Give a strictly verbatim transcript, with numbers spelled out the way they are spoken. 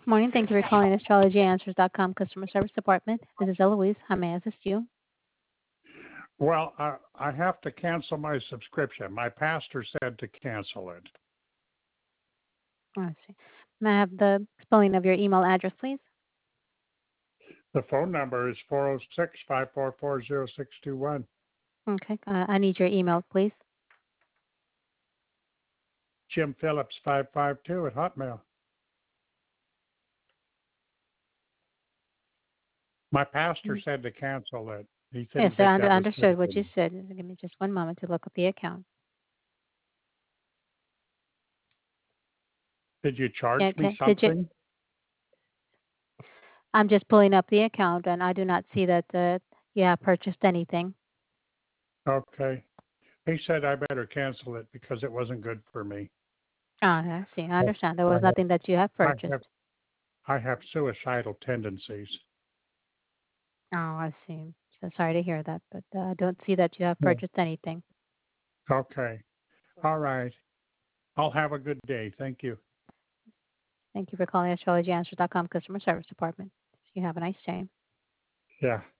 Morning. Thank you for calling astrology answers dot com customer service department. This is Eloise. How may I assist you? Well, I, I have to cancel my subscription. My pastor said to cancel it. Let's see. May I have the spelling of your email address, please? The phone number is four oh six, five four four, oh six two one. Okay. Uh, I need your email, please. Jim Phillips five five two at Hotmail. My pastor Mm. said to cancel it. He Yes, didn't sir. I think under- that was good understood for what you me. said. Give me just one moment to look up the account. Did you charge Yeah, me okay. Did you? something? I'm just pulling up the account, and I do not see that uh, you have purchased anything. Okay. He said I better cancel it because it wasn't good for me. Ah, I see. I I understand. There I was have nothing that you have I purchased. have I have suicidal tendencies. Oh, I see. So sorry to hear that, but uh, I don't see that you have Yeah. purchased anything. Okay. All right. I'll have a good day. Thank you. Thank you for calling astrology answers dot com customer service department. You have a nice day. Yeah.